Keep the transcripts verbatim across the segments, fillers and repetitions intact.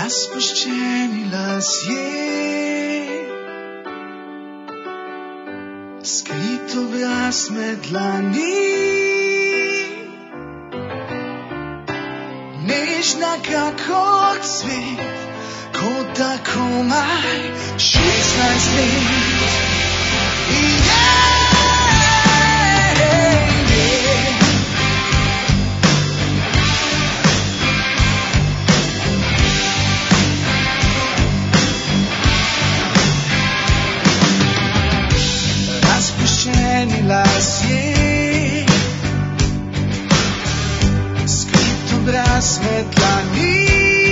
Razpuščeni lasje, skrit obraz med dlani, nežna kakor cvet, kot da komaj šestnajst let. Razpuščeni lasje, skrit obraz med dlani,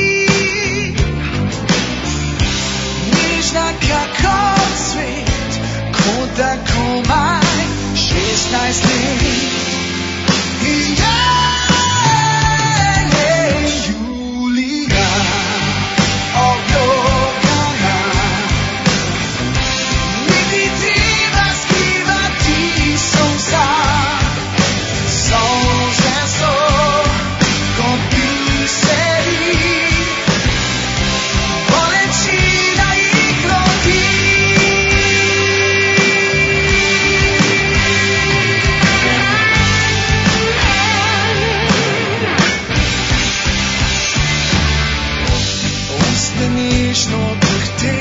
nežna kakor cvet, kot da komaj šestnajst let. Julija, obljubljena, niti treba skrivati solza. Solze so kot biseri, bolečina jih rodi. Uste nežno drhte,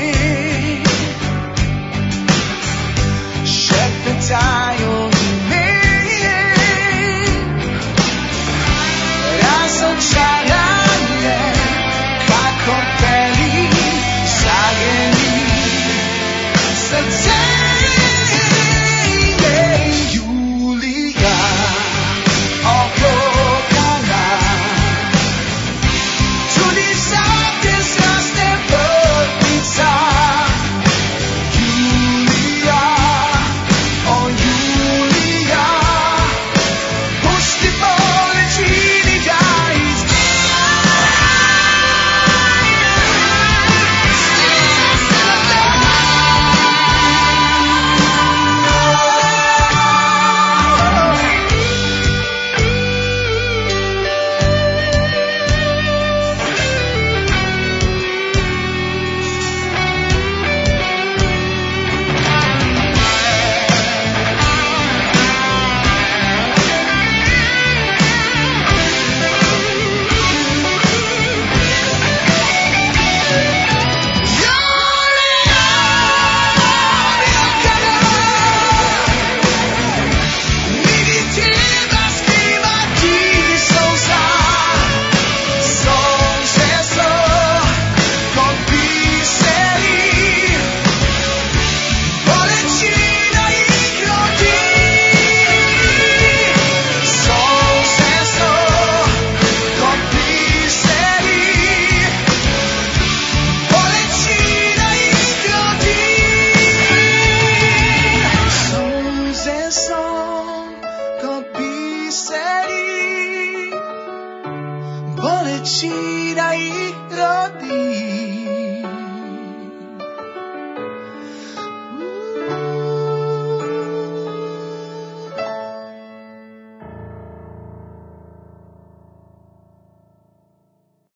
šepetajo ime, razočaranje, kakor peli zageni. Srce